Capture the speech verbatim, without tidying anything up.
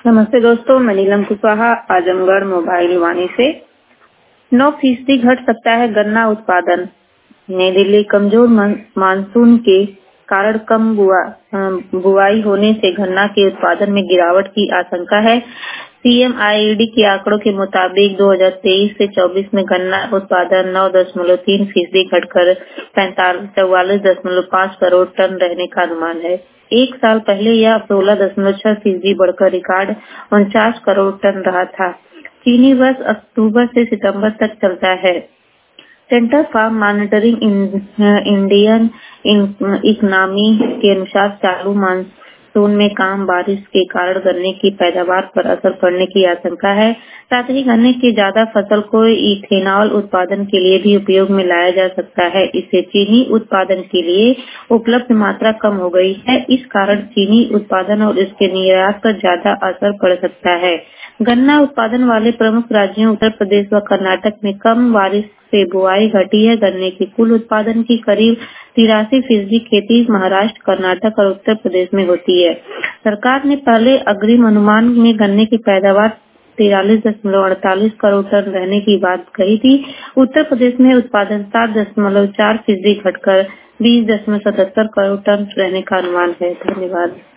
नमस्ते दोस्तों, मैं नीलम कुशवाहा आजमगढ़ मोबाइल वाणी से। नौ फीसदी घट सकता है गन्ना उत्पादन। नई दिल्ली कमजोर मानसून के कारण कम बुआ, बुआई होने से गन्ना के उत्पादन में गिरावट की आशंका है। सीएमआईडी के आंकड़ों के मुताबिक दो हज़ार तेईस से चौबीस में गन्ना उत्पादन नौ दशमलव तीन फीसदी घटकर चौवालीस दशमलव पाँच करोड़ टन रहने का अनुमान है। एक साल पहले यह सोलह दशमलव छह फीसदी बढ़कर रिकॉर्ड उनचास करोड़ टन रहा था। चीनी वर्ष अक्टूबर से सितंबर तक चलता है। Centre for monitoring Indian economy के अनुसार चालू मानसून में कम बारिश के कारण गन्ने की पैदावार पर असर पड़ने की आशंका है। साथ ही गन्ने की ज्यादा फसल को इथेनॉल उत्पादन के लिए भी उपयोग में लाया जा सकता है। इससे चीनी उत्पादन के लिए उपलब्ध मात्रा कम हो गई है। इस कारण चीनी उत्पादन और इसके निर्यात पर ज्यादा असर पड़ सकता है। गन्ना उत्पादन वाले प्रमुख राज्यों उत्तर प्रदेश व कर्नाटक में कम बारिश से बुआई घटी है। गन्ने के कुल उत्पादन की करीब तिरासी फीसदी खेती महाराष्ट्र, कर्नाटक और उत्तर प्रदेश में होती है। सरकार ने पहले अग्रिम अनुमान में गन्ने की पैदावार तिरालीस दशमलव अड़तालीस करोड़ टन रहने की बात कही थी। उत्तर प्रदेश में उत्पादन सात दशमलव चार फीसदी घटकर बीस दशमलव सतहत्तर करोड़ टन रहने का अनुमान है। धन्यवाद।